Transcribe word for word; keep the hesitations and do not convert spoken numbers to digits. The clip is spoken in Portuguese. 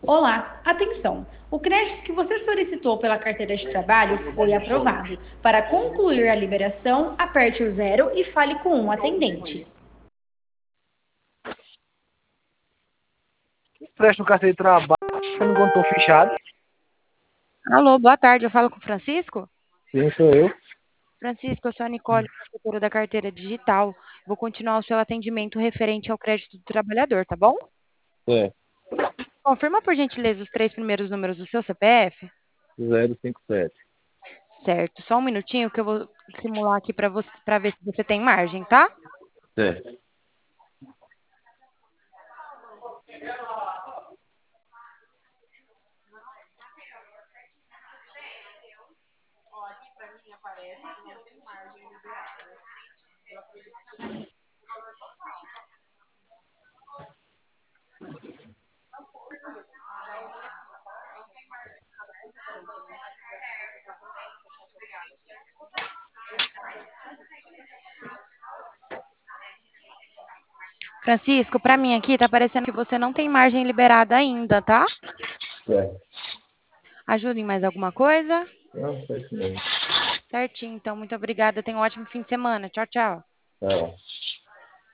Olá, atenção! O crédito que você solicitou pela carteira de trabalho foi aprovado. Para concluir a liberação, aperte o zero e fale com um atendente. Presta um carteira de trabalho, você não contou fichado? Alô, boa tarde. Eu falo com o Francisco? Sim, sou eu. Francisco, eu sou a Nicole, consultora da carteira digital. Vou continuar o seu atendimento referente ao crédito do trabalhador, tá bom? É, Confirma, por gentileza, os três primeiros números do seu C P F? zero cinco sete. Certo. Só um minutinho que eu vou simular aqui para você, para ver se você tem margem, tá? Certo. Francisco, para mim aqui tá parecendo que você não tem margem liberada ainda, tá? Certo. Ajuda em mais alguma coisa? Não, certo mesmo. Certinho, então, muito obrigada. Tenha um ótimo fim de semana. Tchau, tchau. Tá.